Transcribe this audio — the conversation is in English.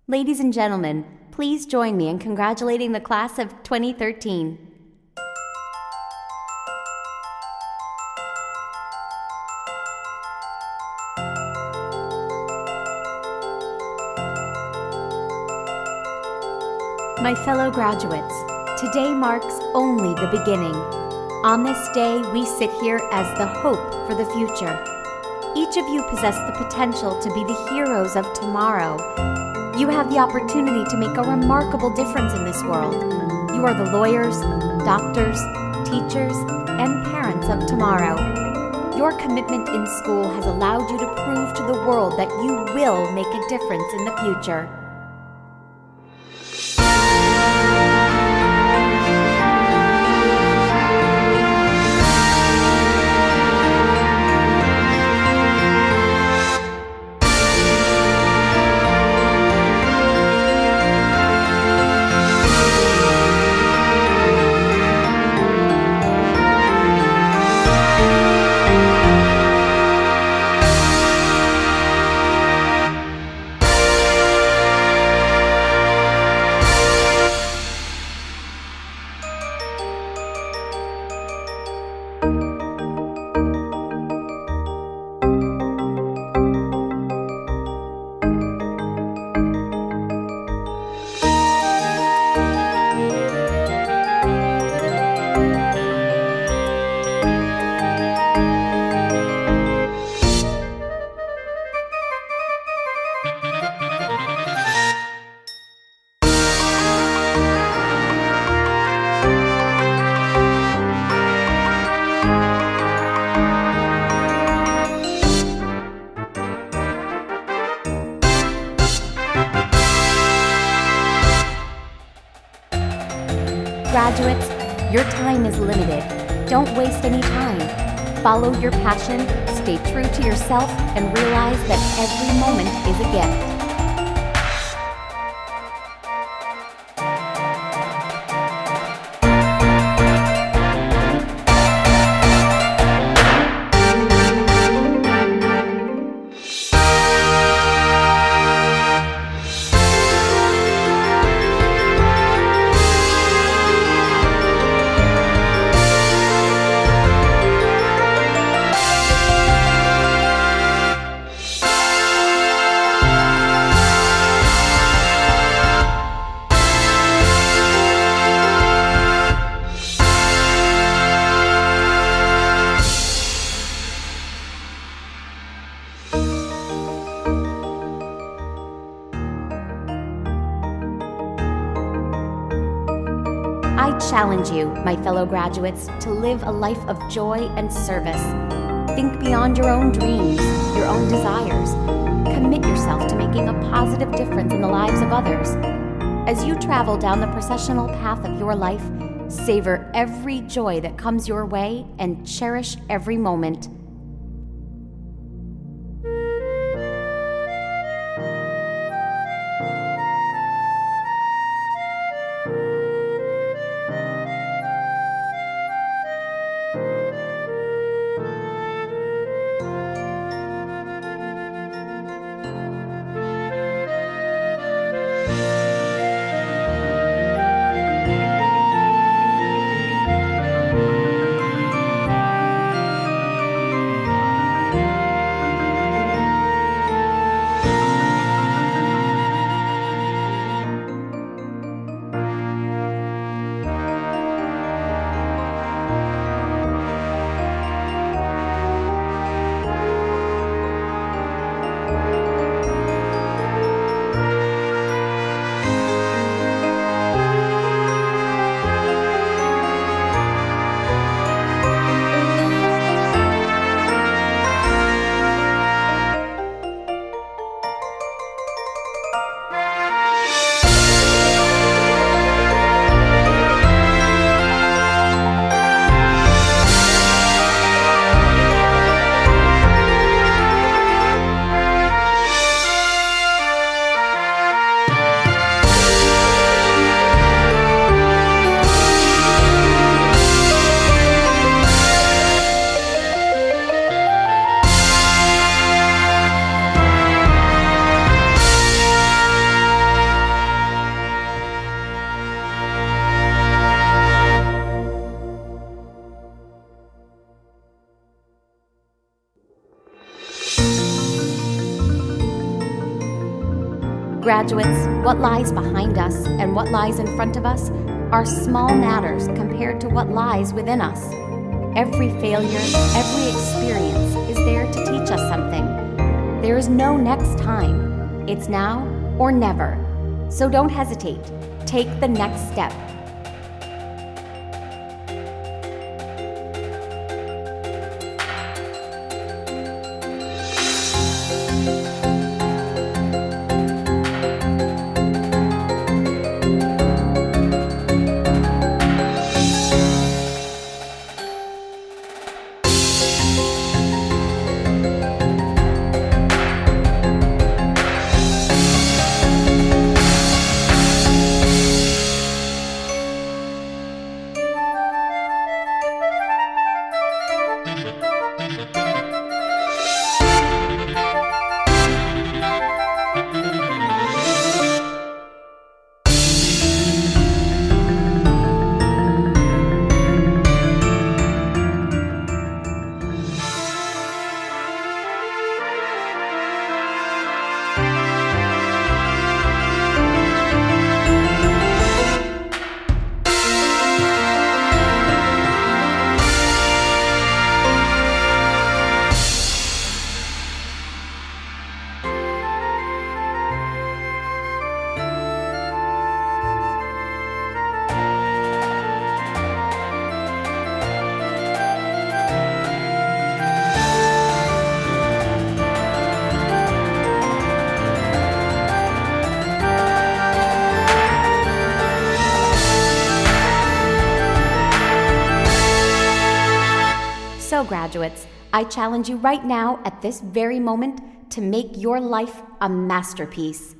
Ladies and gentlemen, please join me in congratulating the class of 2013. My fellow graduates, today marks only the beginning. On this day, we sit here as the hope for the future. Each of you possess the potential to be the heroes of tomorrow. You have the opportunity to make a remarkable difference in this world. You are the lawyers, doctors, teachers, and parents of tomorrow. Your commitment in school has allowed you to prove to the world that you will make a difference in the future. Graduates, your time is limited. Don't waste any time. Follow your passion, stay true to yourself, and realize that every moment is a gift. I challenge you, my fellow graduates, to live a life of joy and service. Think beyond your own dreams, your own desires. Commit yourself to making a positive difference in the lives of others. As you travel down the processional path of your life, savor every joy that comes your way and cherish every moment. Graduates, what lies behind us and what lies in front of us are small matters compared to what lies within us. Every failure, every experience is there to teach us something. There is no next time. It's now or never. So don't hesitate. Take the next step. So, graduates, I challenge you right now at this very moment to make your life a masterpiece.